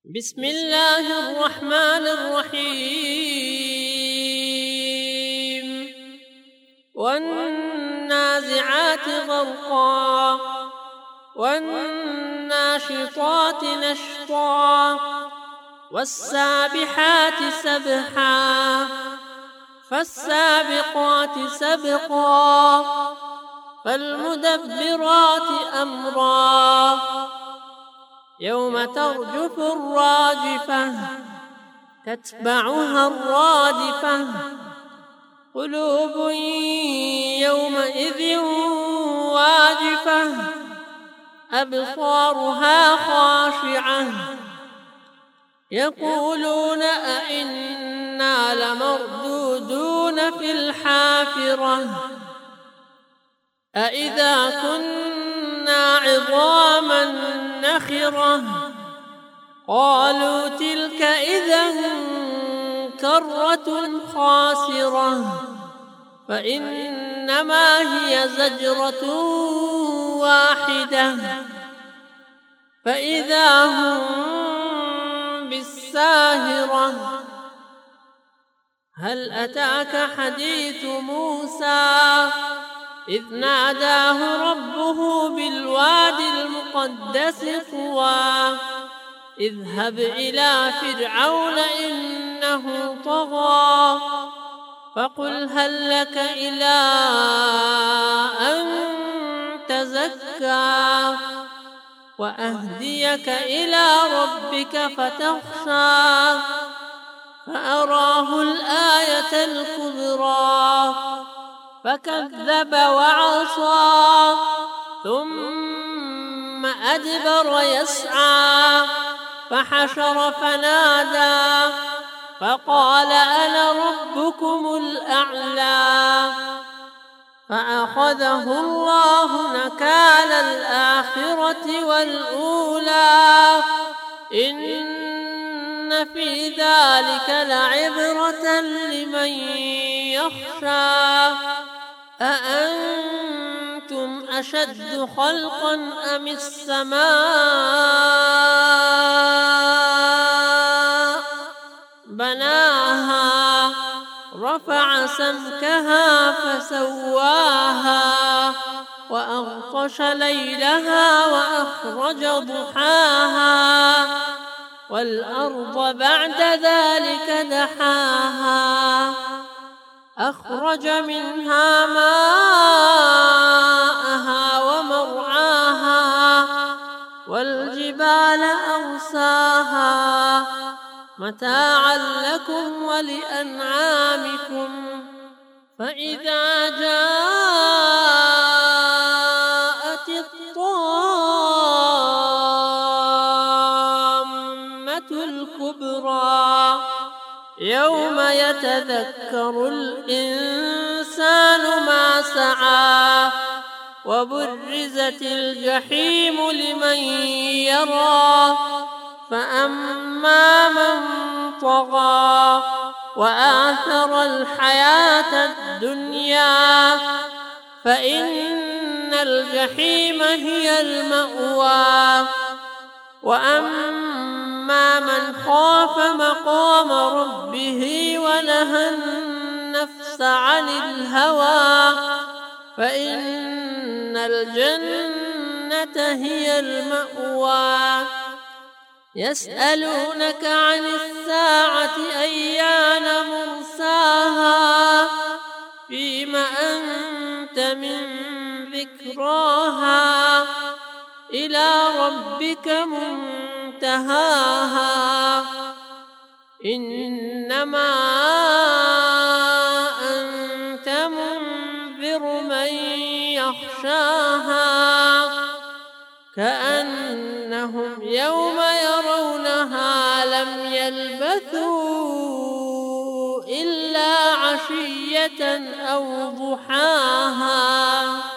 بسم الله الرحمن الرحيم والنازعات غرقا والناشطات نشطا والسابحات سبحا فالسابقات سبقا فالمدبرات أمرا يوم ترجف الراجفة تتبعها الرادفة قلوب يومئذ واجفة أبصارها خاشعة يقولون أئنا لمردودون في الحافرة أئذا كنا عظاما نخرة قالوا تلك إذا كرة خاسرة فإنما هي زجرة واحدة فإذا هم بالساهرة هل أتاك حديث موسى إذ ناداه ربه بالواد المقدس طوى اذهب إلى فرعون إنه طغى فقل هل لك إلى أن تزكى وأهديك إلى ربك فتخشى فأراه الآية الكبرى فكذب وعصى ثم أدبر يسعى فحشر فنادى فقال أنا ربكم الأعلى فأخذه الله نكال الآخرة والأولى إن في ذلك لعبرة لمن يخشى أأنتم أشد خلقا أم السماء بناها رفع سمكها فسواها وأغطش ليلها وأخرج ضحاها والأرض بعد ذلك دحاها أخرج منها ماءها ومرعاها والجبال أرساها متاعا لكم ولأنعامكم فإذا جاءت الطامة الكبرى يوم يتذكر الإنسان ما سعى وبرزت الجحيم لمن يرى فأما من طغى وآثر الحياة الدنيا فإن الجحيم هي المأوى وأما من خاف مقام ربه ونهى النفس عن الهوى فإن الجنة هي المأوى يسألونك عن الساعة أيان مرساها فيم أنت من ذكراها إلى ربك منتهاها إنما أنت منذر من يخشاها كأنهم يوم يرونها لم يلبثوا إلا عشية أو ضحاها.